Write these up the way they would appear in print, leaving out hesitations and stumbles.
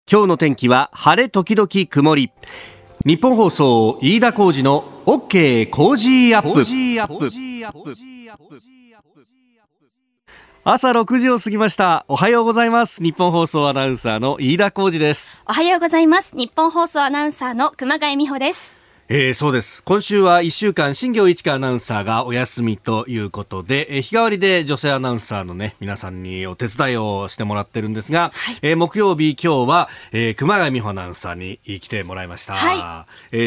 今日の天気は晴れ時々曇り。日本放送飯田浩司の OK コージーアップ。朝6時を過ぎました。おはようございます。日本放送アナウンサーの飯田浩司です。 おはようございます。日本放送アナウンサーの熊谷美穂です。 そうです。今週は1週間新業一華アナウンサーがお休みということで、日替わりで女性アナウンサーのね皆さんにお手伝いをしてもらってるんですが、はい、木曜日今日は、熊谷美穂アナウンサーに来てもらいました、はい。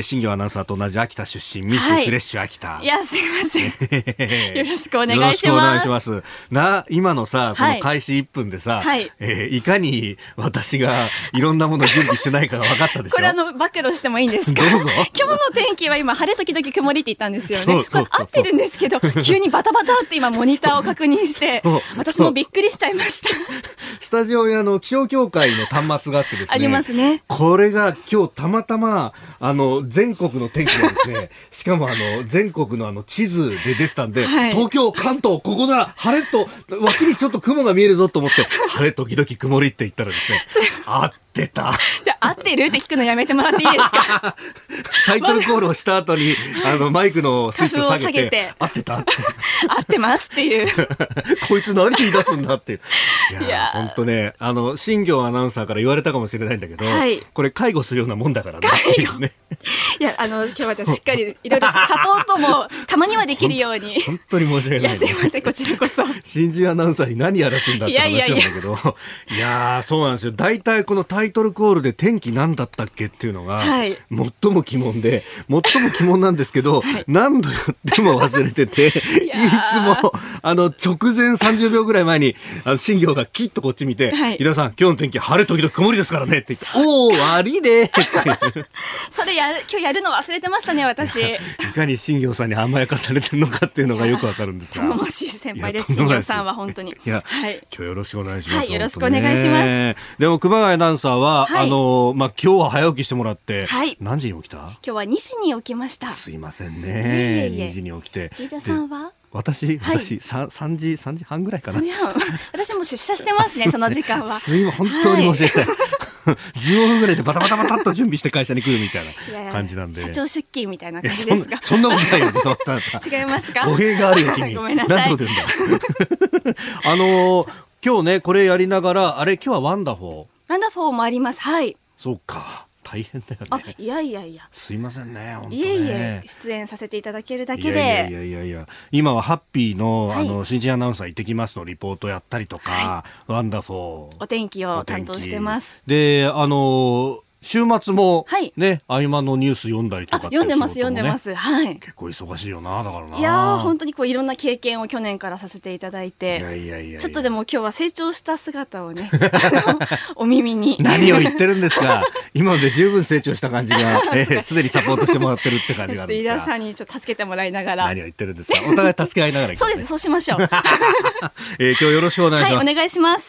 新業アナウンサーと同じ秋田出身ミスフレッシュ秋田、 いやすいませんよろしくお願いします。 よろしくお願いします今のさこの開始1分でさ、はい、いかに私がいろんなものを準備してないかが分かったでしょ。 これ暴露してもいいんですか。 どうぞ。 今日の天気は今晴れ時々曇りって言ったんですよね。これ合ってるんですけど急にバタバタって今モニターを確認して私もびっくりしちゃいました。 スタジオに気象協会の端末があってですね、 ありますね。 これが今日たまたま全国の天気がですねしかも全国の地図で出てたんで、はい、東京関東ここだ晴れと脇にちょっと雲が見えるぞと思って晴れ時々曇りって言ったらですね合ってた。 合ってるって聞くのやめてもらっていいですか。 タイトルコールをした後にマイクのスイッチを下げて合ってたって合ってますっていうこいつ何言い出すんだっていう。いや本当ね新業アナウンサーから言われたかもしれないんだけど、はい、これ介護するようなもんだからね。 いや今日はじゃあしっかりいろいろサポートもたまにはできるように本当に申し訳ない、ね、 いやすいませんこちらこそ新人アナウンサーに何やらすんだって話なんだけどいやそうなんですよ。大体このタイトルコールで天気何だったっけっていうのが、はい、最も疑問なんですけど、はい、何度やっても忘れてていつも直前30秒ぐらい前に新業がキッとこっち見て、はい、井田さん今日の天気晴れ時々曇りですからねって言っておー悪いねそれ今日やるの忘れてましたね私。 いかに新業さんに甘やかされてるのかっていうのがよくわかるんですが、 頼もしい先輩です。新業さんは本当にいや、はい、今日よろしくお願いします。 はい、よろしくお願いします。 でも熊谷アナウンサーは、はい、今日は早起きしてもらって、はい、何時に起きた？ 今日は2時に起きました。 すいませんね。2時に起きて。 飯田さんは？ 私、はい、3時半ぐらいかな。 私も出社してますねその時間は。 本当に申し訳ない、はい、15分ぐらいでバタバタバタっと準備して会社に来るみたいな感じなんで。 社長出勤みたいな感じですか。 そんなことないよ。 違いますか。 語弊があるよ君。 ごめんなさい。 何てこと言うんだ今日ねこれやりながら今日はワンダフォーもあります。はい。 そうか大変だよね。 いやすいませんね本当ね。 いえ出演させていただけるだけでいや今はハッピーの、はい、新人アナウンサー行ってきますのリポートやったりとか、はい、ワンダフォーお天気を担当してます。 で週末もね、合間のニュース読んだりとかっていう仕事もね、 読んでます、はい、 結構忙しいよな。だからな。 いや本当にいろんな経験を去年からさせていただいて、ちょっとでも今日は成長した姿をねお耳に何を言ってるんですか今まで十分成長した感じがすでにサポートしてもらってるって感じがあるんですが、 飯田さんにちょっと助けてもらいながら。 何を言ってるんですか。お互い助け合いながら、ね、 そうです、そうしましょう今日よろしくお願いします。 はい、お願いします。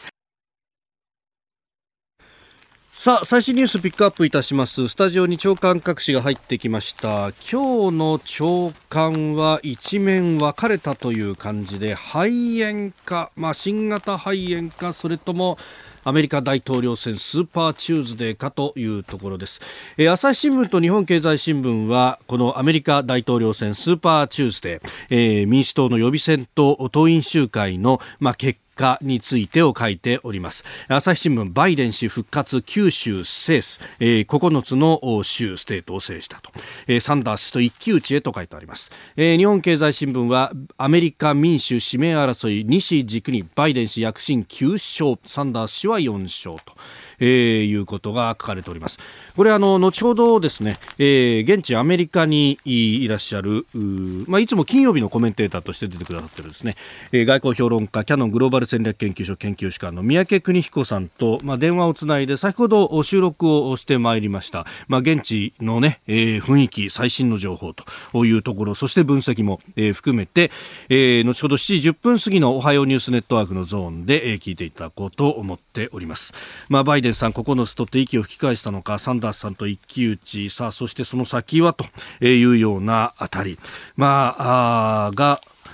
さあ最新ニュースピックアップいたします。スタジオに朝刊各紙が入ってきました。今日の朝刊は一面分かれたという感じで、肺炎か、新型肺炎か、それともアメリカ大統領選スーパーチューズデーかというところです。朝日新聞と日本経済新聞はこのアメリカ大統領選スーパーチューズデー、民主党の予備選と党員集会の、結果についてを書いております。朝日新聞バイデン氏復活九州制す、9つの州ステートを制したと、サンダース氏と一騎打ちへと書いてあります。日本経済新聞はアメリカ民主指名争い2氏軸にバイデン氏躍進9勝サンダース氏は4勝と、いうことが書かれております。これ後ほどですね、現地アメリカにいらっしゃるいつも金曜日のコメンテーターとして出てくださっているですね、外交評論家キヤノングローバル戦略研究所研究主幹の三宅邦彦さんと、電話をつないで先ほど収録をしてまいりました。現地のね、雰囲気最新の情報というところ、そして分析も、含めて、後ほど7時10分過ぎのおはようニュースネットワークのゾーンで、聞いていただこうと思っております。バイデンさん9つ取って息を吹き返したのか、サンダースさんと一騎打ち、そしてその先はというようなあたり、が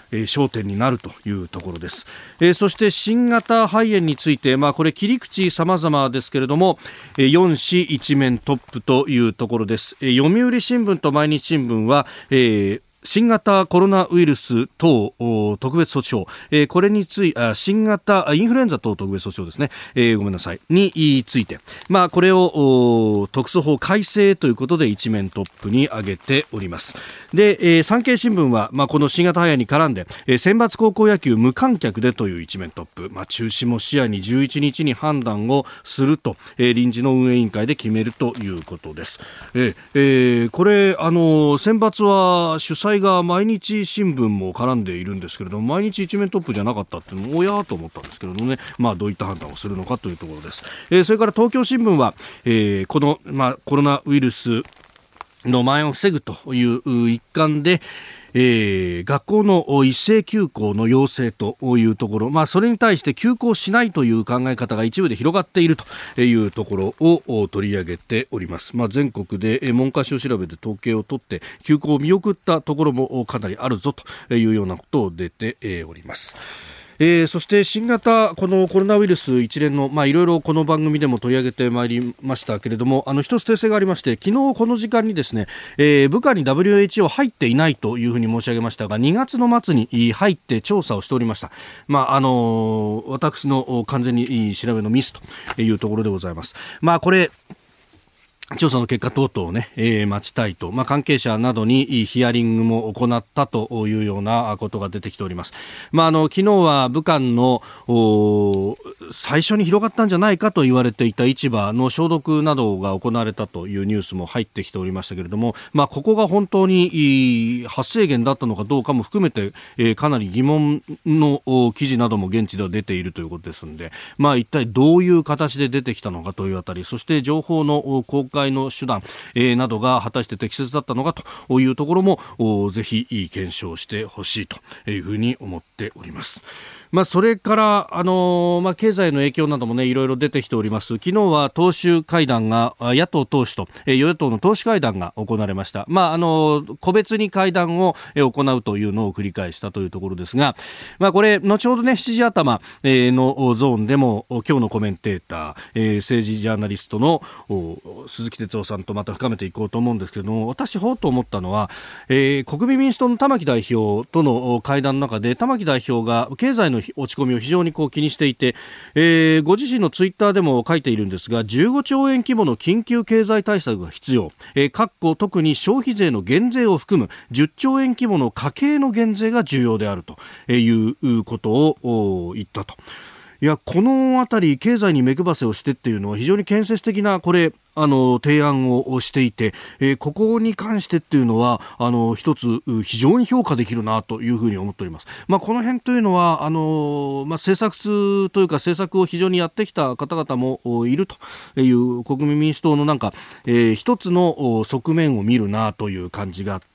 焦点になるというところです。そして新型肺炎について、これ切り口様々ですけれども、4紙一面トップというところです。読売新聞と毎日新聞は、新型コロナウイルス等特別措置法、これについて新型インフルエンザ等特別措置法ですね、ごめんなさいについて、これを特措法改正ということで一面トップに挙げております。で、産経新聞は、この新型肺炎に絡んで、選抜高校野球無観客でという一面トップ、中止も視野に11日に判断をすると、臨時の運営委員会で決めるということです。これ選抜は主催が毎日新聞も絡んでいるんですけれども、毎日一面トップじゃなかったっていうのもおやと思ったんですけれどもね、どういった判断をするのかというところです。それから東京新聞は、この、コロナウイルスの蔓延を防ぐという一環で、学校の一斉休校の要請というところ、それに対して休校しないという考え方が一部で広がっているというところを取り上げております。全国で文科省調べで統計を取って休校を見送ったところもかなりあるぞというようなことを出ております。そして新型このコロナウイルス一連の、いろいろこの番組でも取り上げてまいりましたけれども、一つ訂正がありまして、昨日この時間にですね、部下に WHO 入っていないというふうに申し上げましたが、2月の末に入って調査をしておりました。私の完全に調べのミスというところでございます。これ調査の結果等々をね、待ちたいと、関係者などにヒアリングも行ったというようなことが出てきております。昨日は武漢の最初に広がったんじゃないかと言われていた市場の消毒などが行われたというニュースも入ってきておりましたけれども、ここが本当に発生源だったのかどうかも含めて、かなり疑問の記事なども現地では出ているということですので、一体どういう形で出てきたのかというあたり、そして情報の公開の手段、などが果たして適切だったのかというところもぜひ検証してほしいというふうに思っております。それから、経済の影響などもね、いろいろ出てきております。昨日は党首会談が、野党党首と、与野党の党首会談が行われました。個別に会談を行うというのを繰り返したというところですが、これ、後ほどね、7時頭のゾーンでも、今日のコメンテーター、政治ジャーナリストの鈴木哲夫さんとまた深めていこうと思うんですけれども、私、ほうと思ったのは、国民民主党の玉木代表との会談の中で、玉木代表が経済の落ち込みを非常に気にしていて、ご自身のツイッターでも書いているんですが、15兆円規模の緊急経済対策が必要、特に消費税の減税を含む10兆円規模の家計の減税が重要であるということを言ったと。いや、このあたり経済に目配せをしてっていうのは非常に建設的な提案をしていて、ここに関してっていうのは一つ非常に評価できるなというふうに思っております。この辺というのは政策通というか政策を非常にやってきた方々もいるという国民民主党の一つの側面を見るなという感じがあって、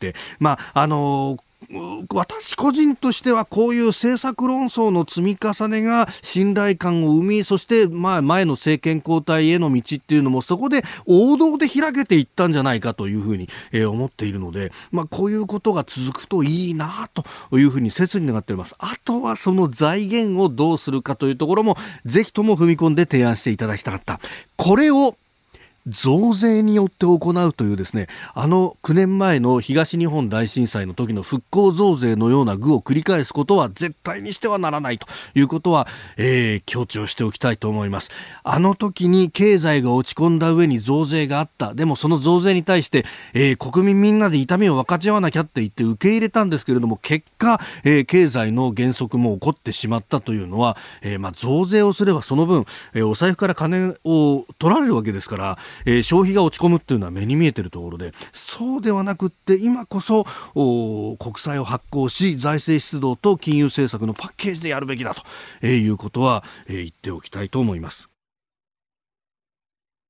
私個人としてはこういう政策論争の積み重ねが信頼感を生み、そして前の政権交代への道っていうのもそこで王道で開けていったんじゃないかというふうに思っているので、こういうことが続くといいなというふうに切に願っております。あとはその財源をどうするかというところもぜひとも踏み込んで提案していただきたかった。これを増税によって行うというですね、9年前の東日本大震災の時の復興増税のような愚を繰り返すことは絶対にしてはならないということは、強調しておきたいと思います。あの時に経済が落ち込んだ上に増税があった。でもその増税に対して、国民みんなで痛みを分かち合わなきゃって言って受け入れたんですけれども、結果、経済の減速も起こってしまったというのは、増税をすればその分、お財布から金を取られるわけですから、消費が落ち込むっていうのは目に見えているところで、そうではなくって今こそ国債を発行し財政出動と金融政策のパッケージでやるべきだということは言っておきたいと思います。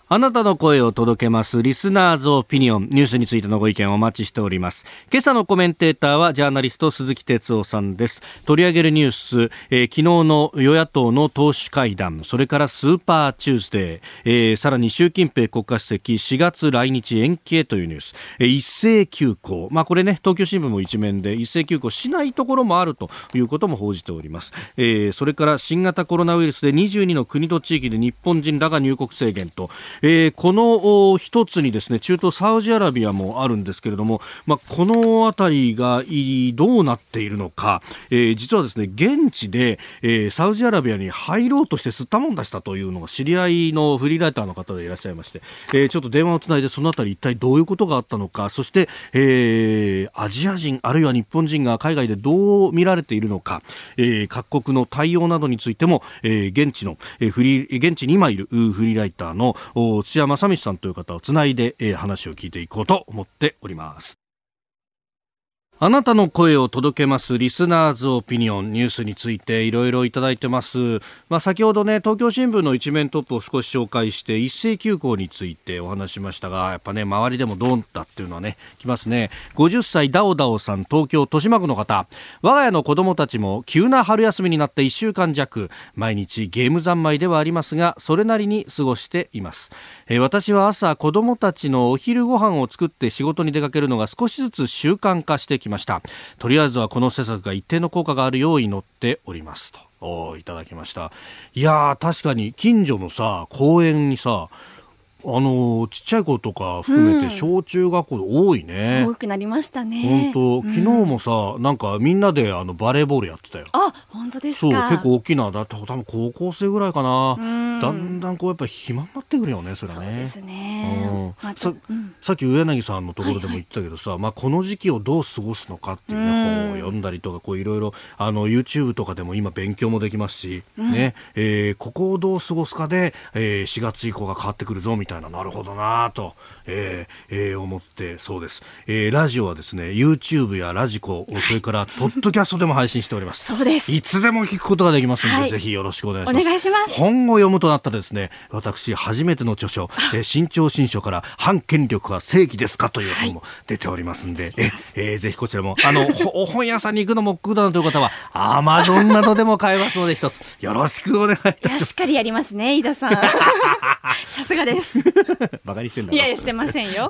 あなたの声を届けますリスナーズオピニオン、ニュースについてのご意見をお待ちしております。今朝のコメンテーターはジャーナリスト鈴木哲夫さんです。取り上げるニュース、昨日の与野党の党首会談、それからスーパーチューズデー、さらに習近平国家主席4月来日延期へというニュース、一斉休校、これね、東京新聞も一面で一斉休校しないところもあるということも報じております。それから新型コロナウイルスで22の国と地域で日本人らが入国制限と、この一つにですね、中東サウジアラビアもあるんですけれども、このあたりがどうなっているのか、実はですね、現地で、サウジアラビアに入ろうとして吸ったもんだしたというのが知り合いのフリーライターの方でいらっしゃいまして、ちょっと電話をつないでそのあたり一体どういうことがあったのか、そして、アジア人あるいは日本人が海外でどう見られているのか、各国の対応などについても、現地に今いるフリーライターの土屋正道さんという方をつないで、話を聞いていこうと思っております。あなたの声を届けますリスナーズオピニオン、ニュースについていろいろいただいてます。先ほどね、東京新聞の一面トップを少し紹介して一斉休校についてお話しましたが、やっぱね、周りでもどうだっていうのはね、来ますね。50歳ダオダオさん、東京豊島区の方。我が家の子供たちも急な春休みになって1週間弱、毎日ゲーム三昧ではありますが、それなりに過ごしています。私は朝子供たちのお昼ご飯を作って仕事に出かけるのが少しずつ習慣化してきました。とりあえずはこの施策が一定の効果があるよう祈っておりますといただきました。いやー、確かに近所のさ、公園にさ、ちっちゃい子とか含めて小中学校で多いね、 多くなりましたね。 本当、昨日もさ、なんかみんなでバレーボールやってたよ。 あ、本当ですか。 そう、結構大きな、だって多分高校生ぐらいかな。だんだんこうやっぱ暇になってくるよね、それはね。 そうですね。 さっき上柳さんのところでも言ったけどさ、この時期をどう過ごすのかっていうね、本を読んだりとか、こういろいろYouTube とかでも今勉強もできますし、ね、ここをどう過ごすかで、4月以降が変わってくるぞみたいな、なるほどなと、思って、そうです。ラジオはですね、YouTube やラジコ、それからポッドキャストでも配信しております。 そうです。 いつでも聞くことができますので、ぜひよろしくお願いします。 お願いします。 本を読むとなったらですね、私初めての著書、新潮新書から反権力は正義ですかという本も出ておりますんで、ぜひこちらも本屋さんに行くのも億劫だなという方は Amazon などでも買えますので、一つよろしくお願いいたします。 しっかりやりますね、飯田さん。さすがです。 バカにしてんだろ。 いやいや、してませんよ。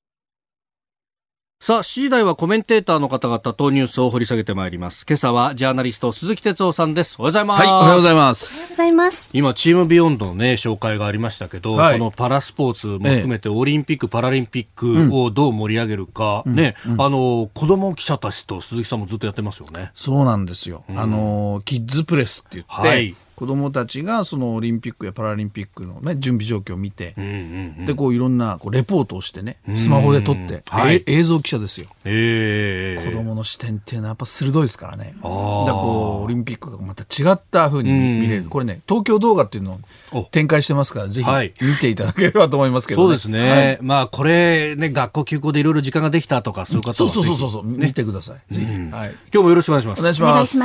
さあ、7時台はコメンテーターの方々とニュースを掘り下げてまいります。今朝はジャーナリスト鈴木哲夫さんです。おはようございます。 はい、おはようございます。 おはようございます。 今チームビヨンドのね、紹介がありましたけど、 はい、 このパラスポーツも含めてオリンピック、パラリンピックをどう盛り上げるか、ね、子供記者たちと鈴木さんもずっとやってますよね。 そうなんですよ。キッズプレスって言って、はい、子供たちがそのオリンピックやパラリンピックの、ね、準備状況を見て、でこういろんなレポートをしてね、スマホで撮って、映像記者ですよ。子供の視点っていうのはやっぱ鋭いですからね。だからこうオリンピックがまた違った風に見れる。これね、東京動画っていうのを展開してますから、ぜひ見ていただければと思いますけどね。 そうですね。これね、学校休校でいろいろ時間ができたとか、そういう方はそう、見てください。ぜひ。 今日もよろしくお願いします。 お願いします。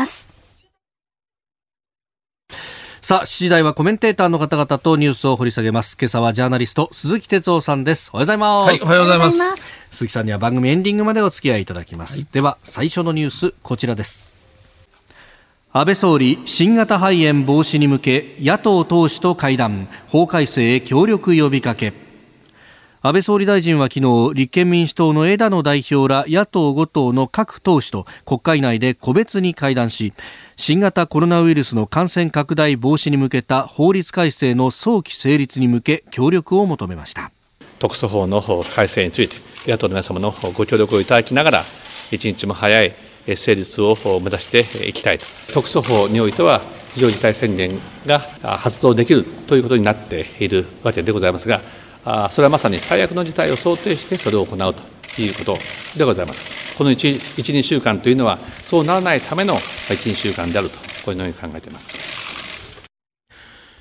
さあ、7時台はコメンテーターの方々とニュースを掘り下げます。今朝はジャーナリスト鈴木哲夫さんです。おはようございます。 はい、おはようございます。 鈴木さんには番組エンディングまでお付き合いいただきます。では最初のニュース、こちらです。安倍総理、新型肺炎防止に向け野党党首と会談、法改正へ協力呼びかけ。安倍総理大臣は昨日、立憲民主党の枝野代表ら野党5党の各党首と国会内で個別に会談し、新型コロナウイルスの感染拡大防止に向けた法律改正の早期成立に向け協力を求めました。 特措法の改正について野党の皆様のご協力をいただきながら、一日も早い成立を目指していきたいと。特措法においては非常事態宣言が発動できるということになっているわけでございますが、それはまさに最悪の事態を想定してそれを行うということでございます。この 1,2 週間というのはそうならないための 1,2 週間であると、このように考えています。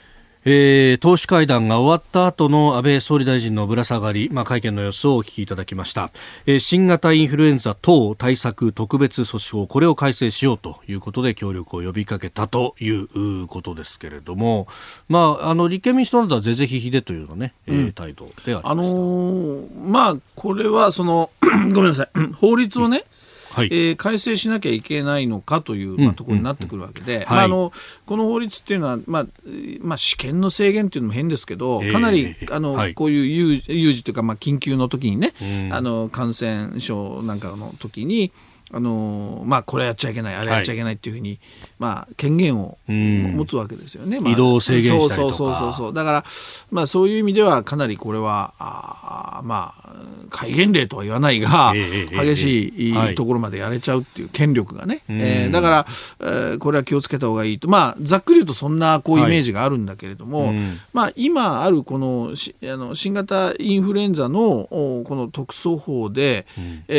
党首会談が終わった後の安倍総理大臣のぶら下がり、会見の様子をお聞きいただきました。新型インフルエンザ等対策特別措置法、これを改正しようということで協力を呼びかけたということですけれども、立憲民主党などは是々非々でというような、態度でありました。 これはごめんなさい、法律をね、改正しなきゃいけないのかという、ところになってくるわけで、この法律っていうのは、試験の制限っていうのも変ですけど、かなりこういう有事というか、緊急の時にね、感染症なんかの時にこれやっちゃいけない、あれやっちゃいけないっていうふうに、権限を持つわけですよね。 移動を制限したりとか。 そうだから、そういう意味ではかなりこれは戒厳令とは言わないが、激しいところまでやれちゃうっていう権力がね、だから、これは気をつけた方がいいと、ざっくり言うとそんなこうイメージがあるんだけれども、今あるこの新型インフルエンザのこの特措法で、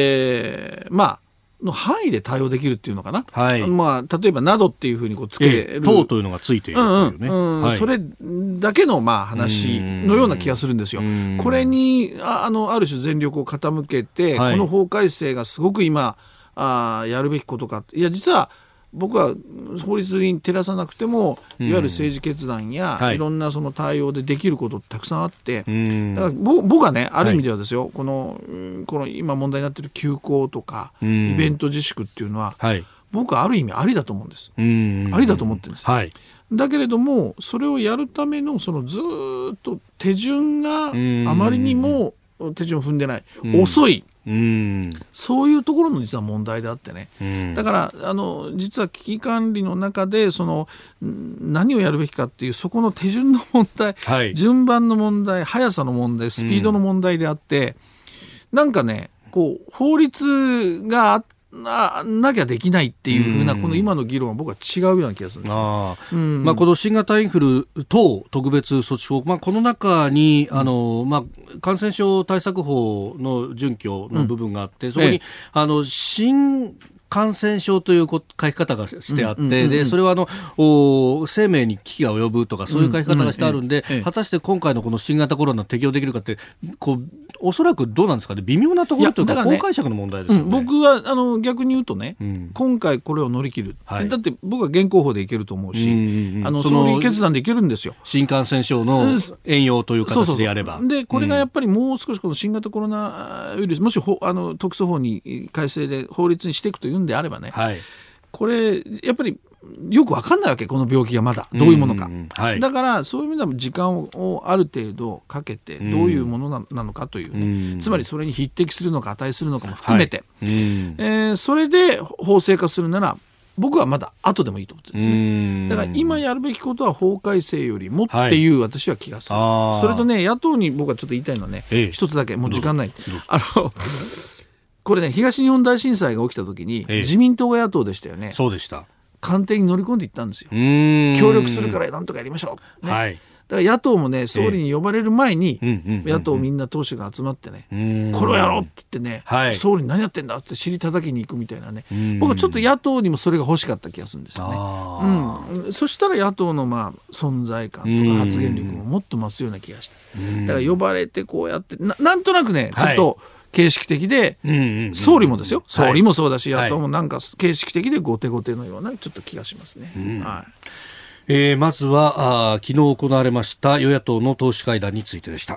の範囲で対応できるっていうのかな、例えばなどっていうふうにつける、 等というのがついているというね、 それだけの話のような気がするんですよ。これにある種全力を傾けて、この法改正がすごく今やるべきことか、いや実は僕は法律に照らさなくてもいわゆる政治決断やいろんなその対応でできることたくさんあって、だから僕はね、ある意味ではですよ、この今問題になっている休校とかイベント自粛っていうのは、僕はある意味ありだと思うんです。ありだと思ってるんです。だけれどもそれをやるためのずっと手順があまりにも手順を踏んでない、遅い、そういうところの実は問題であってね、だから実は危機管理の中で何をやるべきかっていうそこの手順の問題、順番の問題、速さの問題、スピードの問題であって、なんかね法律がなきゃできないっていう風なこの今の議論は僕は違うような気がするんです。 この新型インフル等特別措置法、この中に感染症対策法の準拠の部分があって、そこに新感染症という書き方がしてあって、でそれは生命に危機が及ぶとかそういう書き方がしてあるんで、果たして今回のこの新型コロナ適用できるかっておそらくどうなんですかね、微妙なところというか法解釈の問題ですよね。 僕は逆に言うとね、今回これを乗り切る、だって僕は現行法でいけると思うし、総理決断でいけるんですよ。 新感染症の援用という形でやれば、 でこれがやっぱりもう少しこの新型コロナウイルス、もし特措法に改正で法律にしていくというんであればね、これやっぱりよく分かんないわけ、この病気がまだどういうものか、だからそういう意味では時間をある程度かけてどういうものなのかというね、つまりそれに匹敵するのか値するのかも含めて、それで法制化するなら僕はまだ後でもいいと思ってるんですね。だから今やるべきことは法改正よりもっていう私は気がする。それとね、野党に僕はちょっと言いたいのはね、一つだけ、もう時間ない。これね、東日本大震災が起きた時に自民党が野党でしたよね。 そうでした。 官邸に乗り込んでいったんですよ。協力するからなんとかやりましょう、ね、だから野党もね、総理に呼ばれる前に野党みんな党首が集まってね、これをやろうって言ってね、総理何やってんだって尻叩きに行くみたいなね、僕はちょっと野党にもそれが欲しかった気がするんですよね。そしたら野党の存在感とか発言力ももっと増すような気がした。だから呼ばれてこうやって なんとなくね、ちょっと形式的で、総理もですよ、総理もそうだし、野党もなんか形式的で後手後手のようなちょっと気がしますね。 まずは昨日行われました与野党の党首会談についてでした。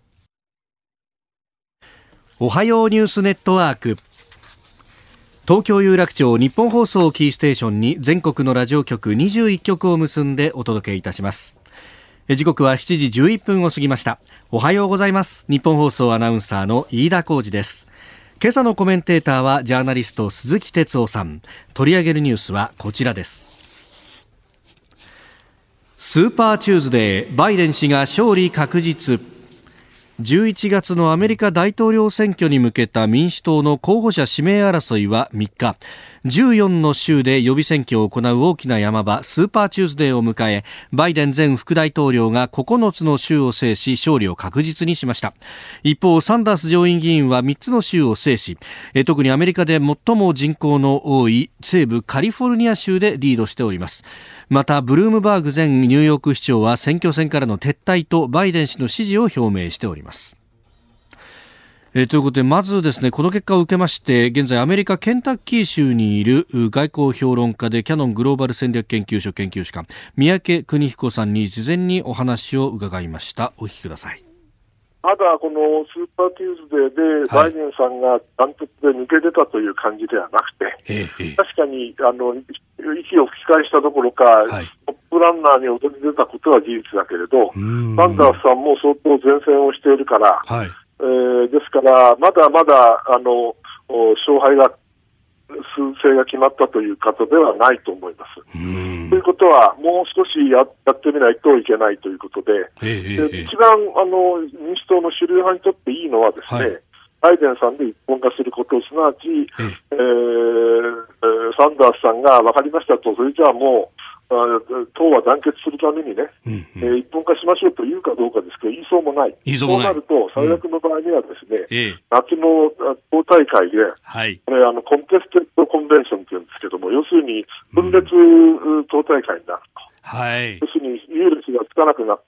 おはようニュースネットワーク、東京有楽町日本放送キーステーションに全国のラジオ局21局を結んでお届けいたします。時刻は7時11分を過ぎました。おはようございます。日本放送アナウンサーの飯田浩司です。今朝のコメンテーターはジャーナリスト鈴木哲夫さん。取り上げるニュースはこちらです。スーパーチューズデー、バイデン氏が勝利確実。11月のアメリカ大統領選挙に向けた民主党の候補者指名争いは3日、 14の州で予備選挙を行う大きな山場スーパーチューズデーを迎え、バイデン前副大統領が9つの州を制し勝利を確実にしました。一方、サンダース上院議員は3つの州を制し、特にアメリカで最も人口の多い西部カリフォルニア州でリードしております。またブルームバーグ前ニューヨーク市長は選挙戦からの撤退とバイデン氏の支持を表明しております。ということで、まずですね、この結果を受けまして、現在アメリカケンタッキー州にいる外交評論家でキヤノングローバル戦略研究所研究主幹三宅邦彦さんに事前にお話を伺いました。お聞きください。 まだこのスーパーテューズデーでバイデンさんがダントツで抜け出たという感じではなくて、確かに息を吹き返したどころか、トップランナーに躍り出たことは事実だけれど、サンダースさんも相当前線をしているから、ですから、まだまだ勝敗が数勢が決まったという方ではないと思います。ということは、もう少しやってみないといけないということで、一番民主党の主流派にとっていいのはですね、バイデンさんで一本化すること、すなわち、サンダースさんが分かりましたと、それじゃあもう、党は団結するためにね、一本化しましょうと言うかどうかですけど、言いそうもない。そうなると、最悪の場合にはですね、夏の党大会で、これコンテステッドコンベンションというんですけども、要するに分裂党大会になると。要するに優劣がつかなくなって、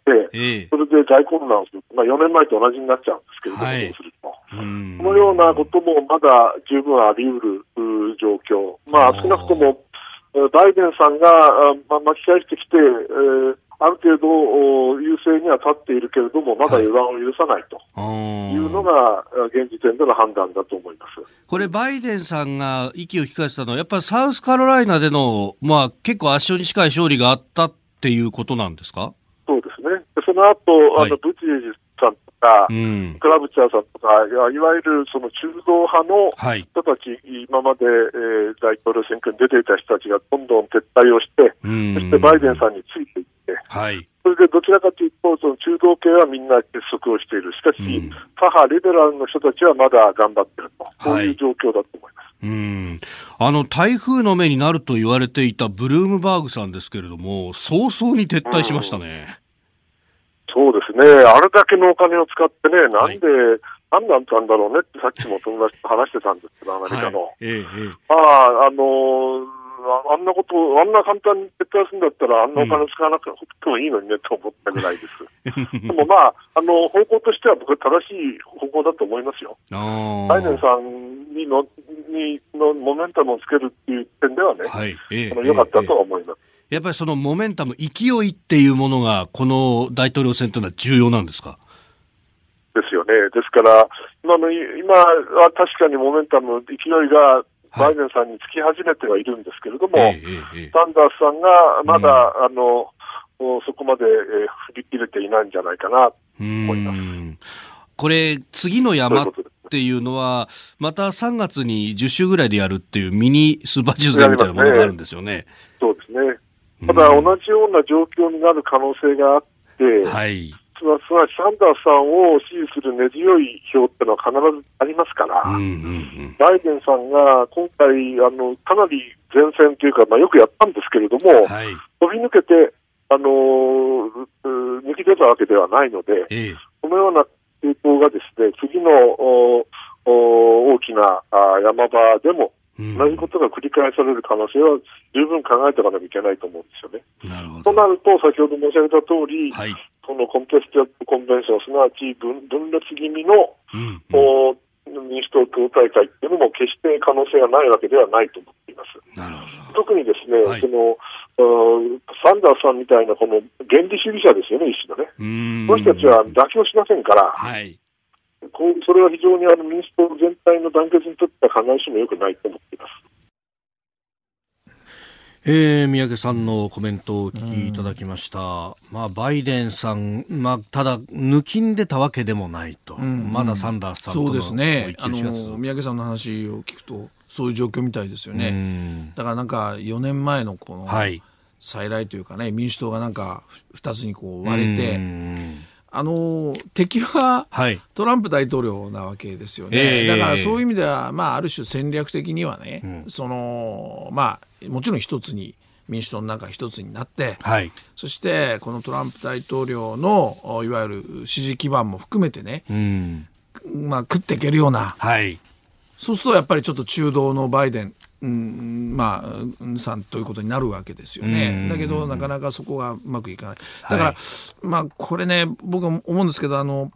それで大混乱をする。4年前と同じになっちゃうんですけれども、そうすると。このようなこともまだ十分あり得る状況。少なくとも、バイデンさんが巻き返してきて、ある程度優勢には立っているけれども、まだ予断を許さないというのが現時点での判断だと思います。 これバイデンさんが息を吹き返したのはやっぱりサウスカロライナでの、結構圧勝に近い勝利があったっていうことなんですか？ そうですね。その後、ブチエジさんとか、クラブチャーさんとか、いわゆるその中道派の人たち、今まで、大統領選挙に出ていた人たちがどんどん撤退をして、そしてバイデンさんについていって、それでどちらかというと、その中道系はみんな結束をしている。しかし、左派リベラルの人たちはまだ頑張っていると。こういう状況だと思います。 台風の目になると言われていたブルームバーグさんですけれども、早々に撤退しましたね。 そうですね。あれだけのお金を使ってね、何だったんだろうねってさっきも友達と話してたんですけど、アメリカの。あんな簡単に撤退するんだったら、あんなお金使わなくてもいいのにねと思ったぐらいです。でも方向としては僕は正しい方向だと思いますよ。バイデンさんのモメンタムをつけるっていう点ではね、良かったとは思います。 やっぱりそのモメンタム、勢いっていうものがこの大統領選というのは重要なんですか？ ですよね。ですから今は確かにモメンタム、勢いがバイデンさんにつき始めてはいるんですけれども、サンダースさんがまだ、そこまで、振り切れていないんじゃないかなと思います。 これ次の山っていうのはまた3月に10週ぐらいでやるっていうミニスーパーチューズデーみたいなものがあるんですよね。 そうですね。ただ同じような状況になる可能性があって、すなわちサンダースさんを支持する根強い票っていうのは必ずありますから、バイデンさんが今回かなり前線というか、よくやったんですけれども、飛び抜けて抜き出たわけではないので、このような傾向がですね、次の大きな山場でも同じことが繰り返される可能性は十分考えておかなきゃいけないと思うんですよね。となると、先ほど申し上げた通り、このコンテステッドコンベンション、すなわち分裂気味の、民主党党大会っていうのも決して可能性がないわけではないと思っています。特にですね、サンダースさんみたいなこの原理主義者ですよね、一種のね。この人たちは妥協しませんから、それは非常に民主党全体の団結にとっては必ずしも良くないと思っています。 三宅さんのコメントをお聞きいただきました。バイデンさん、ただ抜きんでたわけでもないと、まだサンダースさんとのそうですね。三宅さんの話を聞くとそういう状況みたいですよね。だから4年前のこの再来というかね、民主党が2つに割れて、 敵ははい、 トランプ大統領なわけですよね。だからそういう意味では、ある種戦略的にはね、もちろん一つに民主党の中一つになって、 はい、 そしてこのトランプ大統領のいわゆる支持基盤も含めてね、食っていけるような、 はい、 そうするとやっぱりちょっと中道のバイデンさんということになるわけですよね。だけどなかなかそこがうまくいかない。だから、これね、僕は思うんですけど、も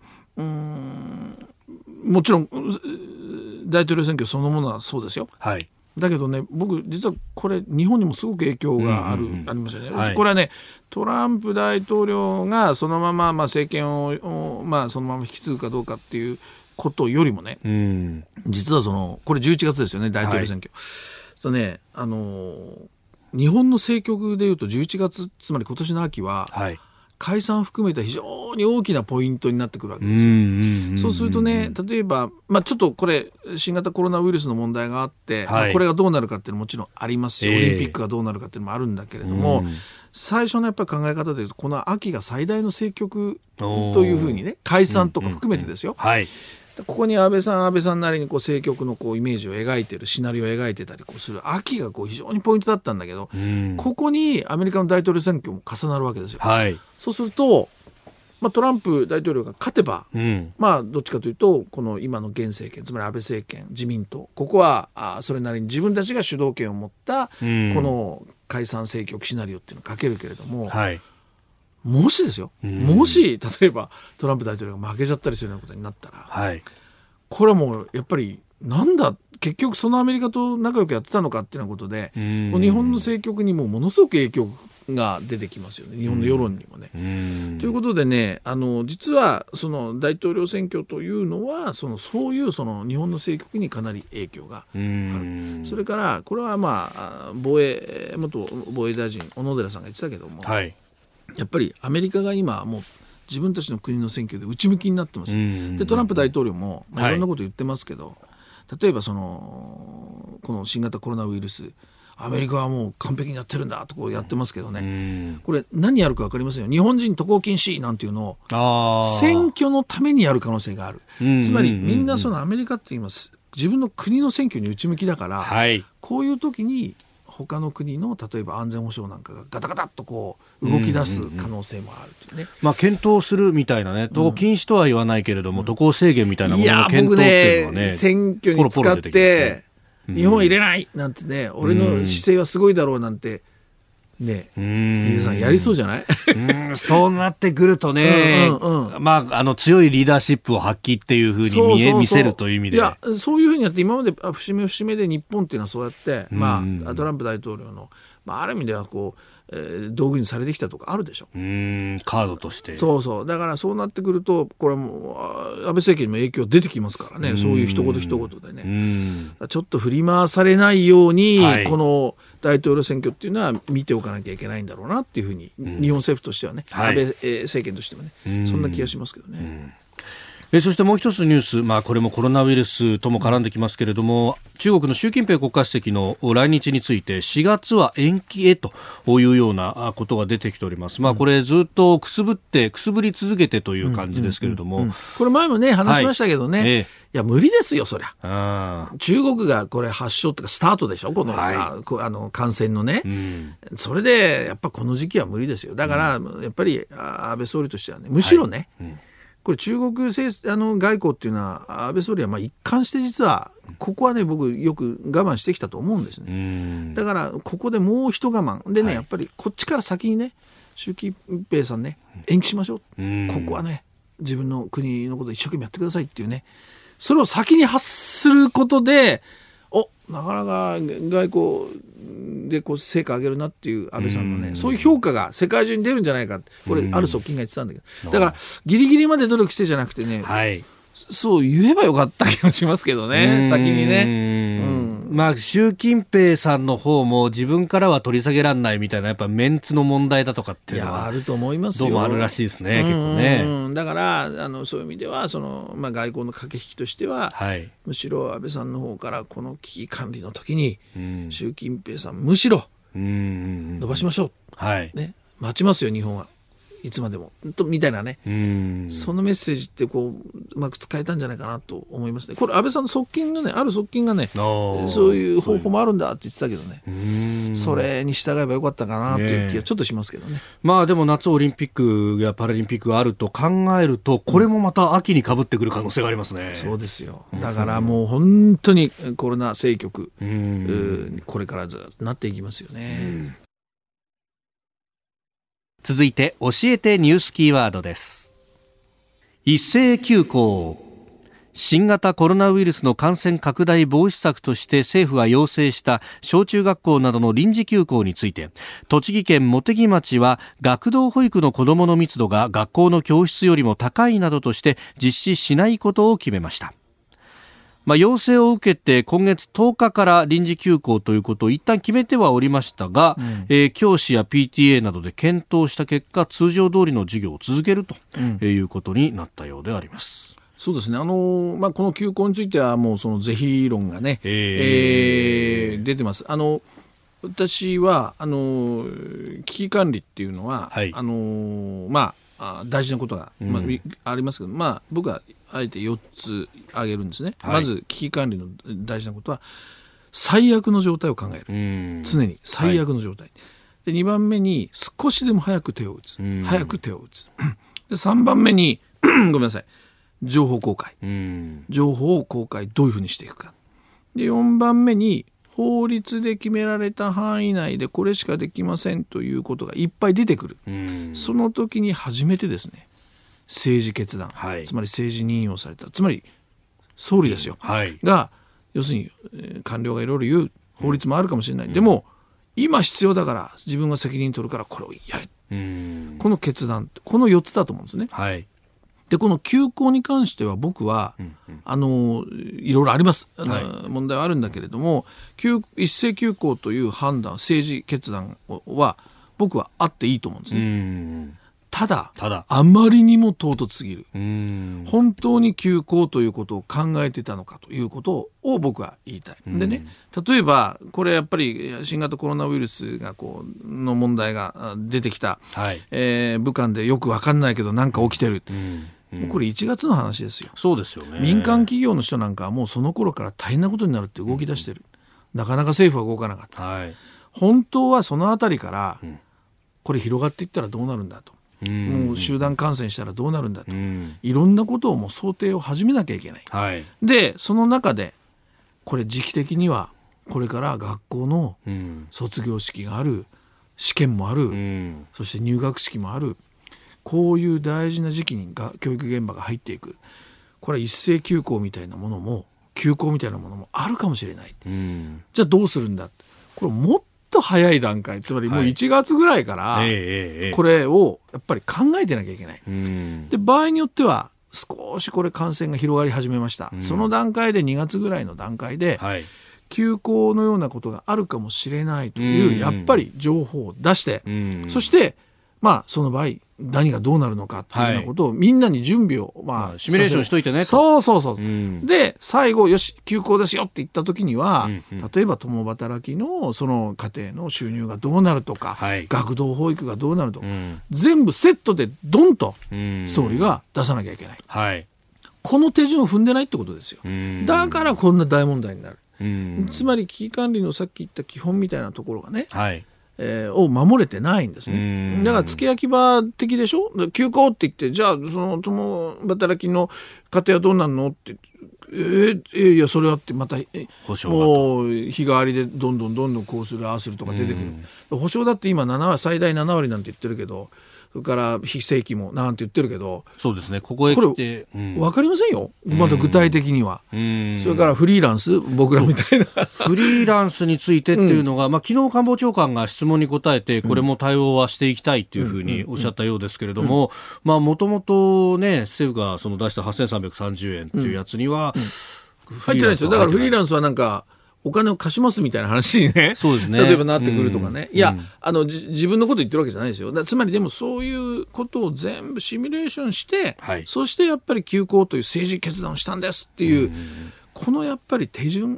ちろん大統領選挙そのものはそうですよ。 はい、だけどね、僕実はこれ日本にもすごく影響がありますよね。はい、これはね、トランプ大統領がそのまま政権をそのまま引き継ぐかどうかっていうことよりもね、実はこれ11月ですよね、大統領選挙。ね、日本の政局でいうと11月、つまり今年の秋は、解散含めた非常に大きなポイントになってくるわけですよ。そうするとね、例えば、ちょっとこれ新型コロナウイルスの問題があって、これがどうなるかっていうのももちろんありますし、オリンピックがどうなるかっていうのもあるんだけれども、最初のやっぱり考え方でいうと、この秋が最大の政局というふうにね、解散とか含めてですよ、ここに安倍さんなりに政局のイメージを描いてる、シナリオを描いてたりする秋が非常にポイントだったんだけど、ここにアメリカの大統領選挙も重なるわけですよ。そうすると、トランプ大統領が勝てば、どっちかというとこの今の現政権、つまり安倍政権、自民党、ここはそれなりに自分たちが主導権を持ったこの解散政局シナリオっていうのをかけるけれども、もしですよ、もし例えばトランプ大統領が負けちゃったりするようなことになったら、これはもうやっぱりなんだ、結局そのアメリカと仲良くやってたのかっていうようなことで、もう日本の政局にものすごく影響が出てきますよね、日本の世論にもね。ということでね、実はその大統領選挙というのはそういう日本の政局にかなり影響がある。それからこれは元防衛大臣小野寺さんが言ってたけども、やっぱりアメリカが今もう自分たちの国の選挙で内向きになってます。でトランプ大統領も、いろんなこと言ってますけど、例えばこの新型コロナウイルス、アメリカはもう完璧にやってるんだとやってますけどね、これ何やるか分かりませんよ。日本人渡航禁止なんていうのを選挙のためにやる可能性がある。つまりみんなアメリカって今自分の国の選挙に内向きだから、こういう時に他の国の例えば安全保障なんかがガタガタっと動き出す可能性もあるというね。検討するみたいなね、渡航禁止とは言わないけれども、渡航制限みたいなものの検討っていうのはね、 選挙に使って日本入れないなんてね、俺の姿勢はすごいだろうなんてね、皆さんやりそうじゃない？ そうなってくるとね、強いリーダーシップを発揮っていうふうに見せるという意味で、 いやそういうふうにやって、今まで節目節目で日本っていうのはそうやって、トランプ大統領の、ある意味では道具にされてきたとかあるでしょ。 カードとして。 そうだからそうなってくると、これはもう安倍政権にも影響出てきますからね。そういう一言一言でね、ちょっと振り回されないように、この大統領選挙っていうのは見ておかなきゃいけないんだろうなっていうふうに、日本政府としてはね、安倍政権としてもね、そんな気がしますけどね。 そしてもう一つのニュース、これもコロナウイルスとも絡んできますけれども、中国の習近平国家主席の来日について4月は延期へというようなことが出てきております。これずっとくすぶり続けてという感じですけれども、 これ前もね話しましたけどね、いや無理ですよ、そりゃ。中国がこれ発祥というかスタートでしょ、この、感染のね、それでやっぱこの時期は無理ですよ。だからやっぱり安倍総理としてはね、むしろね、これ中国外交っていうのは安倍総理は一貫して実はここはね、僕よく我慢してきたと思うんですね。だからここでもう一我慢でね、やっぱりこっちから先にね、習近平さんね、延期しましょう、ここはね自分の国のことを一生懸命やってくださいっていうね、それを先に発することで、なかなか外交で成果上げるなっていう安倍さんのね、そういう評価が世界中に出るんじゃないかって、これある側近が言ってたんだけど、だからギリギリまで努力してじゃなくてね、そう言えばよかった気がしますけどね、先にね。 習近平さんの方も自分からは取り下げられないみたいな、やっぱメンツの問題だとかっていうのはあると思いますよ。 どうもあるらしいですね、結構ね。 だからそういう意味では外交の駆け引きとしては、むしろ安倍さんの方からこの危機管理の時に、習近平さんむしろ伸ばしましょう、待ちますよ日本は。 いつまでもみたいなね、そのメッセージってこうまく使えたんじゃないかなと思いますね。これ安倍さんの側近のね、ある側近がね、そういう方法もあるんだって言ってたけどね、それに従えばよかったかなという気がちょっとしますけどね。 まあでも夏オリンピックやパラリンピックがあると考えると、これもまた秋に被ってくる可能性がありますね。 そうですよ。だからもう本当にコロナ政局、これからずっとなっていきますよね。 続いて教えてニュースキーワードです。一斉休校。新型コロナウイルスの感染拡大防止策として政府が要請した小中学校などの臨時休校について、栃木県茂木町は学童保育の子どもの密度が学校の教室よりも高いなどとして実施しないことを決めました。要請を受けて今月10日から臨時休校ということを一旦決めてはおりましたが、教師や PTA などで検討した結果、通常通りの授業を続けるということになったようであります。 そうですね。この休校についてはもうその是非論がね、出てます。私は危機管理っていうのは、はい、大事なことが、ありますけど、僕はあえて4つ挙げるんですね。はい、まず危機管理の大事なことは最悪の状態を考える。常に最悪の状態、で2番目に少しでも早く手を打つ。で3番目にごめんなさい、情報公開。情報を公開どういうふうにしていくか。で4番目に法律で決められた範囲内でこれしかできませんということがいっぱい出てくる。その時に初めてですね、政治決断、つまり政治任用された、つまり総理ですよ、が要するに官僚がいろいろ言う、法律もあるかもしれない、でも今必要だから自分が責任取るからこれをやれ、この決断、この4つだと思うんですね。でこの休校に関しては僕は、いろいろあります、問題はあるんだけれども、一斉休校という判断、政治決断は僕はあっていいと思うんですね。ただあまりにも唐突すぎる。本当に休校ということを考えてたのかということを僕は言いたい。でね、例えばこれやっぱり新型コロナウイルスがの問題が出てきた、武漢でよく分かんないけどなんか起きてる、これ1月の話ですよ。 そうですよね。 民間企業の人なんかはもうその頃から大変なことになるって動き出してる。なかなか政府は動かなかった、本当はそのあたりからこれ広がっていったらどうなるんだと、もう集団感染したらどうなるんだと、いろんなことをもう想定を始めなきゃいけない、でその中でこれ時期的にはこれから学校の卒業式がある、試験もある、そして入学式もある、こういう大事な時期に教育現場が入っていく。これは一斉休校みたいなものも休校みたいなものもあるかもしれない、じゃあどうするんだ。これもっと早い段階、つまりもう1月ぐらいからこれをやっぱり考えてなきゃいけない、で場合によっては少しこれ感染が広がり始めました、その段階で2月ぐらいの段階で、休校のようなことがあるかもしれないという、やっぱり情報を出して、そしてその場合何がどうなるのかというようなことをみんなに準備を、 シミュレーションしといてね。 で最後よし休校ですよって言った時には、例えば共働きのその家庭の収入がどうなるとか、学童保育がどうなるとか、全部セットでドンと総理が出さなきゃいけない、この手順を踏んでないってことですよ。だからこんな大問題になる。つまり危機管理のさっき言った基本みたいなところがね、を守れてないんですね。だから付け焼き場的でしょ。休校って言って、じゃあその共働きの家庭はどうなるのっていやそれはってまたもう日替わりでどんどんこうするああするとか出てくる。保証だって今最大7割なんて言ってるけど、それから非正規もなんて言ってるけど、 そうですね、ここへ来て分かりませんよ、まだ具体的には。それからフリーランス、僕らみたいなフリーランスについてっていうのが、昨日官房長官が質問に答えて、これも対応はしていきたいというふうにおっしゃったようですけれども、もともとね、政府がその出した8330円っていうやつには、 入ってないですよ。だからフリーランスはなんかお金を貸しますみたいな話にね、 そうですね、 例えばなってくるとかね、いや自分のこと言ってるわけじゃないですよ。つまりでもそういうことを全部シミュレーションして、そしてやっぱり休校という政治決断をしたんですっていう、このやっぱり手順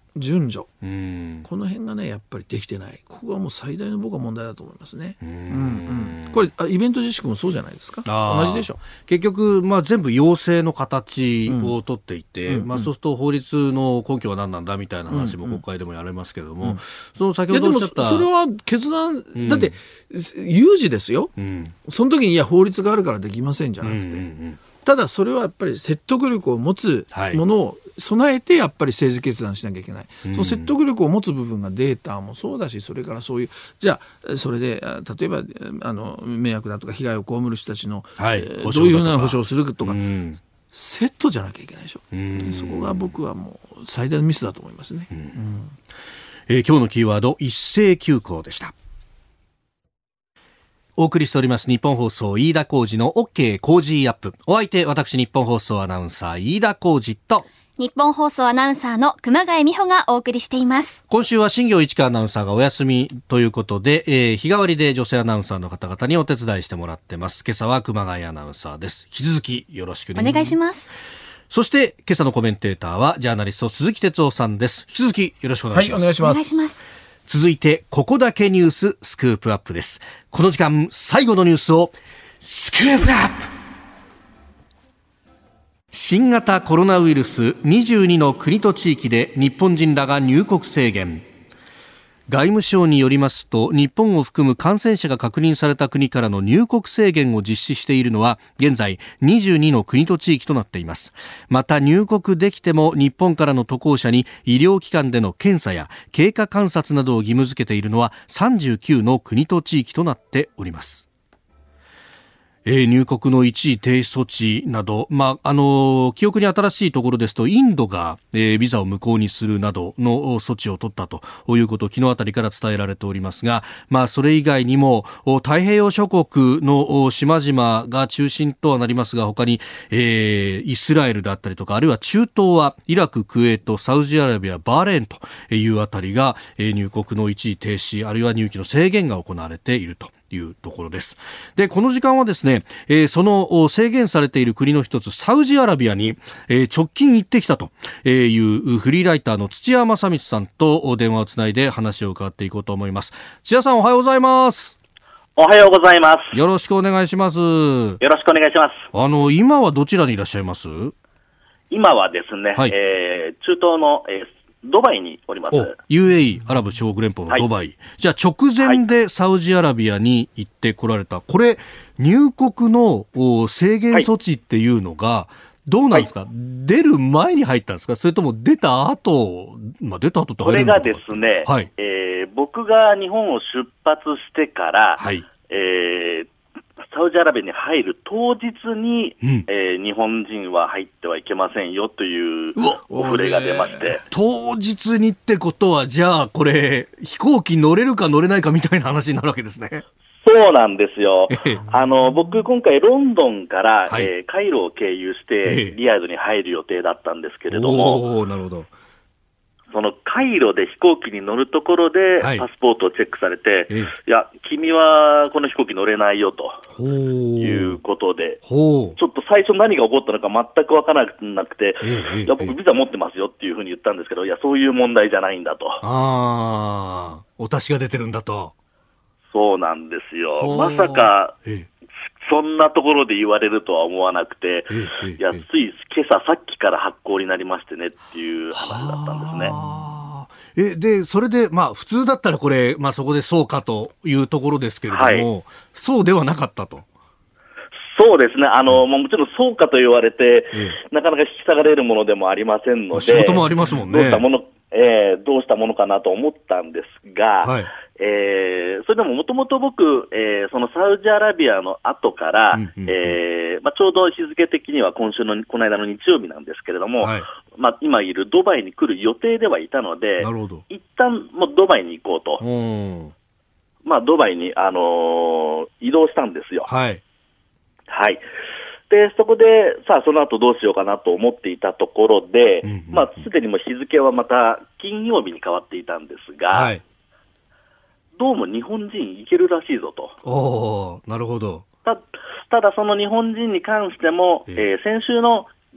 順序、この辺がねやっぱりできてない。ここがもう最大の僕は問題だと思いますね。これイベント自粛もそうじゃないですか。同じでしょ。 結局、全部要請の形を取っていて、そうすると法律の根拠は何なんだみたいな話も国会でもやれますけれども、その先ほどおっしゃったそれは決断、だって有事ですよ、その時に法律があるからできませんじゃなくて、ただそれはやっぱり説得力を持つものを備えてやっぱり政治決断しなきゃいけない、その説得力を持つ部分がデータもそうだし、それからそういうじゃあそれで例えば迷惑だとか被害を被る人たちの、どういうふうな保障をするとか、セットじゃなきゃいけないでしょ。そこが僕はもう最大のミスだと思いますね。 今日のキーワード一斉休校でした。お送りしております日本放送飯田浩司の OK 工事アップ。お相手私日本放送アナウンサー飯田浩司と日本放送アナウンサーの熊谷美穂がお送りしています。 今週は新業一華アナウンサーがお休みということで、日替わりで女性アナウンサーの方々にお手伝いしてもらってます。今朝は熊谷アナウンサーです。引き続きよろしくお願いします。 そして今朝のコメンテーターはジャーナリスト鈴木哲夫さんです。引き続きよろしくお願いします。 はい、お願いします。 続いてここだけニューススクープアップです。この時間最後のニュースをスクープアップ。新型コロナウイルス22の国と地域で日本人らが入国制限。外務省によりますと、日本を含む感染者が確認された国からの入国制限を実施しているのは現在22の国と地域となっています。また入国できても日本からの渡航者に医療機関での検査や経過観察などを義務付けているのは39の国と地域となっております。入国の一時停止措置など、記憶に新しいところですとインドが、ビザを無効にするなどの措置を取ったということを昨日あたりから伝えられておりますが、それ以外にも太平洋諸国の島々が中心とはなりますが、他に、イスラエルだったりとか、あるいは中東はイラク、クウェート、サウジアラビア、バーレーンというあたりが、入国の一時停止あるいは入国の制限が行われているというところです。で、この時間はですね、その制限されている国の一つサウジアラビアに、直近行ってきたというフリーライターの土屋正光さんと電話をつないで話を伺っていこうと思います。土屋さん、おはようございます。 おはようございます。 よろしくお願いします。よろしくお願いします。 今はどちらにいらっしゃいます？ 今はですね、中東の、ドバイにおります。 UAE アラブ首長国連邦のドバイ、じゃあ直前でサウジアラビアに行ってこられた、これ入国の制限措置っていうのがどうなんですか？出る前に入ったんですか？それとも出た後、出た後って入れるのかな？ これがですね、僕が日本を出発してから、サウジアラビアに入る当日に、日本人は入ってはいけませんよというお触れが出まして。 当日にってことは、じゃあこれ飛行機乗れるか乗れないかみたいな話になるわけですね。 そうなんですよ。僕今回ロンドンから、カイロを経由してリヤドに入る予定だったんですけれども、 なるほど。 そのカイロで飛行機に乗るところでパスポートをチェックされて、いや、君はこの飛行機乗れないよということで、ちょっと最初何が起こったのか全く分からなくて、いや、僕ビザ持ってますよっていうふうに言ったんですけど、いや、そういう問題じゃないんだと。 お達しが出てるんだと。 そうなんですよ。まさか、そんなところで言われるとは思わなくて、いや、つい今朝さっきから発行になりましてねっていう話だったんですね。 で、それで、普通だったらこれ、そこでそうかというところですけれども、そうではなかったと。 そうですね。もちろんそうかと言われて、なかなか引き下がれるものでもありませんので、 仕事もありますもんね。 どうしたものかなと思ったんですが、それでももともと僕、そのサウジアラビアの後から、ちょうど日付的にはこの間の日曜日なんですけれども、今いるドバイに来る予定ではいたので、一旦もうドバイに行こうと。ドバイに、移動したんですよ。で、そこで、その後どうしようかなと思っていたところで、すでにも日付はまた金曜日に変わっていたんですが、どうも日本人行けるらしいぞと。 なるほど。 ただその日本人に関しても、先週の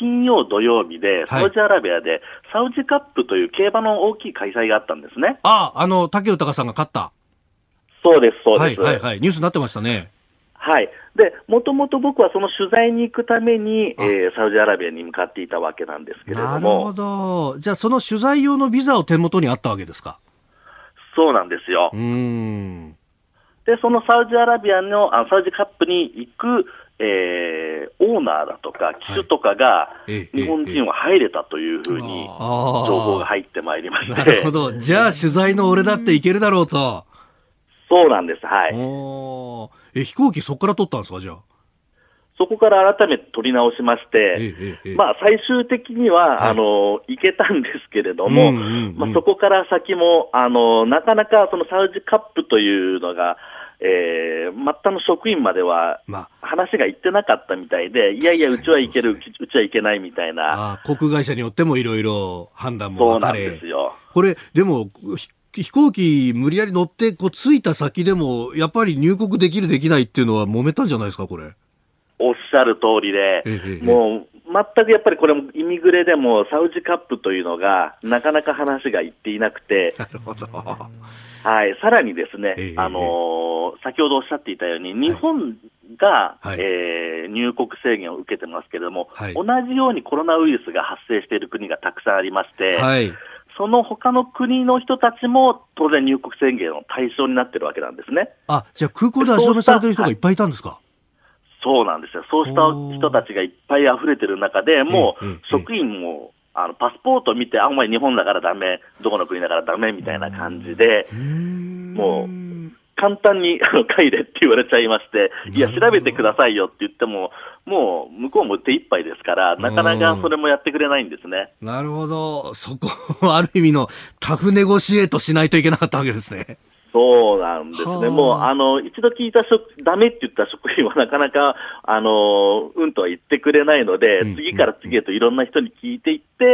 金曜土曜日でサウジアラビアでサウジカップという競馬の大きい開催があったんですね。 竹豊さんが勝った。 そうです、そうです。 はいはいはい。ニュースになってましたね。 はい。で、もともと僕はその取材に行くために、サウジアラビアに向かっていたわけなんですけれども。 なるほど。じゃあその取材用のビザを手元にあったわけですか。 そうなんですよ。で、そのサウジアラビアのサウジカップに行く、オーナーだとか騎手とかが、日本人は入れたというふうに情報が入ってまいりまして。 なるほど。じゃあ取材の俺だって行けるだろうと。 そうなんです。はい。 飛行機そこから取ったんですか、じゃあ。 そこから改めて取り直しまして、最終的には、行けたんですけれども、そこから先も、なかなかそのサウジカップというのが、末端の職員までは話がいってなかったみたいで、いやいや、うちは行ける、うちは行けないみたいな。 航空会社によってもいろいろ判断も分かれ。 そうなんですよ。 これ、でも、飛行機無理やり乗って着いた先でもやっぱり入国できるできないっていうのは揉めたんじゃないですか、これ。 おっしゃる通りで、もう全くやっぱりこれもイミグレでもサウジカップというのがなかなか話がいっていなくて、 なるほど。 はい、さらにですね、先ほどおっしゃっていたように日本が、入国制限を受けてますけれども、同じようにコロナウイルスが発生している国がたくさんありまして、その他の国の人たちも当然入国制限の対象になっているわけなんですね。 じゃあ空港で足止めされてる人がいっぱいいたんですか。 そうなんですよ。そうした人たちがいっぱい溢れてる中で、もう職員もパスポートを見て、お前日本だからダメ、どこの国だからダメみたいな感じで、もう簡単に帰れって言われちゃいまして、いや調べてくださいよって言っても、もう向こうも手一杯ですから、なかなかそれもやってくれないんですね。 なるほど。そこある意味のタフネゴシエートしないといけなかったわけですね。 そうなんですね。もう一度聞いたダメって言った職員はなかなかうんとは言ってくれないので、次から次へといろんな人に聞いていって、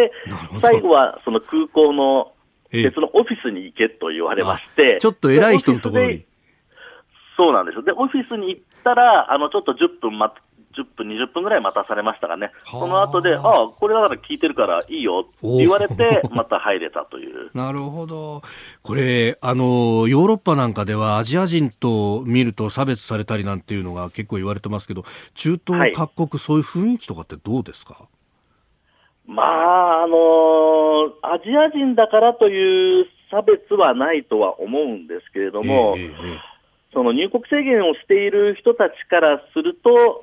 最後はその空港の別のオフィスに行けと言われまして、 ちょっと偉い人のところに。 そうなんですよ。で、オフィスに行ったら、ちょっと10分、20分ぐらい待たされましたかね。その後で、これだから聞いてるからいいよって言われて、また入れたという。 なるほど。これ、ヨーロッパなんかではアジア人と見ると差別されたりなんていうのが結構言われてますけど、中東各国、そういう雰囲気とかってどうですか？ アジア人だからという差別はないとは思うんですけれども、その入国制限をしている人たちからすると、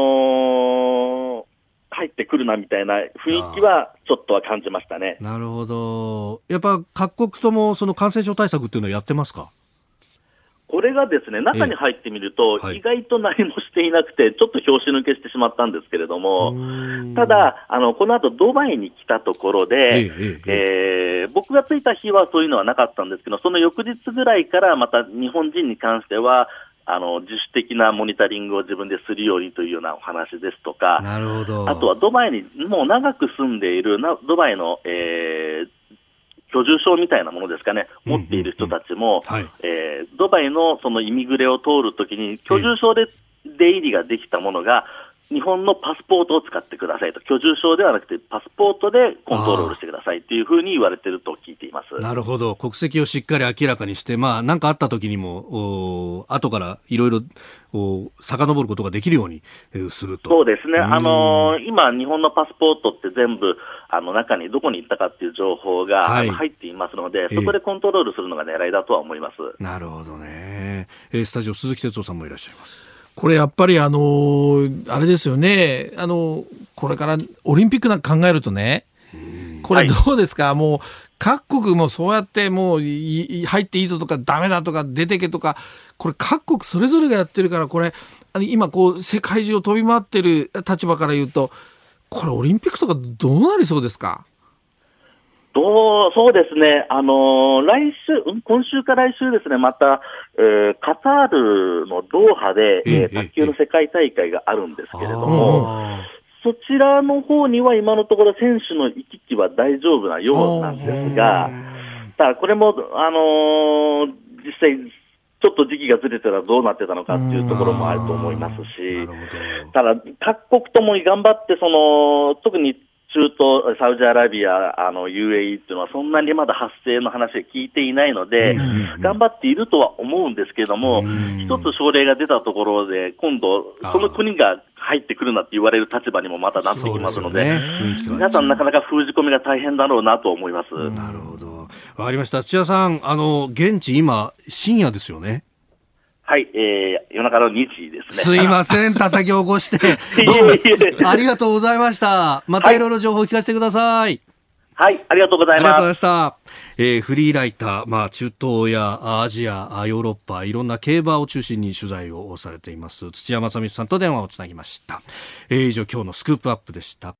入ってくるなみたいな雰囲気はちょっとは感じましたね。 なるほど。やっぱ各国ともその感染症対策っていうのはやってますか？ これがですね、中に入ってみると、意外と何もしていなくて、ちょっと拍子抜けしてしまったんですけれども、ただ、この後ドバイに来たところで、僕が着いた日はそういうのはなかったんですけど、その翌日ぐらいからまた日本人に関しては、自主的なモニタリングを自分でするようにというようなお話ですとか、 なるほど。 あとはドバイにもう長く住んでいるドバイの、居住証みたいなものですかね、持っている人たちも、ドバイのそのイミグレを通るときに居住証で出入りができたものが、日本のパスポートを使ってくださいと、居住証ではなくてパスポートでコントロールしてくださいというふうに言われていると聞いています。 なるほど。国籍をしっかり明らかにして、何かあった時にも後からいろいろ遡ることができるようにすると。 そうですね。今日本のパスポートって全部中にどこに行ったかっていう情報が、入っていますので、そこでコントロールするのが狙いだとは思います。 なるほどね。スタジオ鈴木哲夫さんもいらっしゃいます。 これやっぱりあれですよね、これからオリンピックなんか考えるとね、これどうですか、もう各国もそうやってもう入っていいぞとかダメだとか出てけとか、これ各国それぞれがやってるから、これ今世界中を飛び回ってる立場から言うと、これオリンピックとかどうなりそうですか？ そうですね。今週か来週ですね、また、カタールのドーハで、卓球の世界大会があるんですけれども、そちらの方には今のところ選手の行き来は大丈夫なようなんですが、ただこれも、実際、 ちょっと時期がずれてたらどうなってたのかっていうところもあると思いますし、ただ、各国ともに頑張って、特に中東、サウジアラビア、UAE っていうのはそんなにまだ発生の話は聞いていないので、頑張っているとは思うんですけれども、一つ症例が出たところで、今度、その国が入ってくるなって言われる立場にもまたなってきますので、皆さんなかなか封じ込みが大変だろうなと思います。 なるほど。わかりました。土屋さん、現地今、深夜ですよね。 はい、夜中の2時ですね。すいません、叩き起こして。どうもありがとうございました。またいろいろ情報を聞かせてください。 はい、ありがとうございます。ありがとうございました。フリーライター、中東やアジア、ヨーロッパ、いろんな競馬を中心に取材をされています土屋正光さんと電話をつなぎました。以上、今日のスクープアップでした。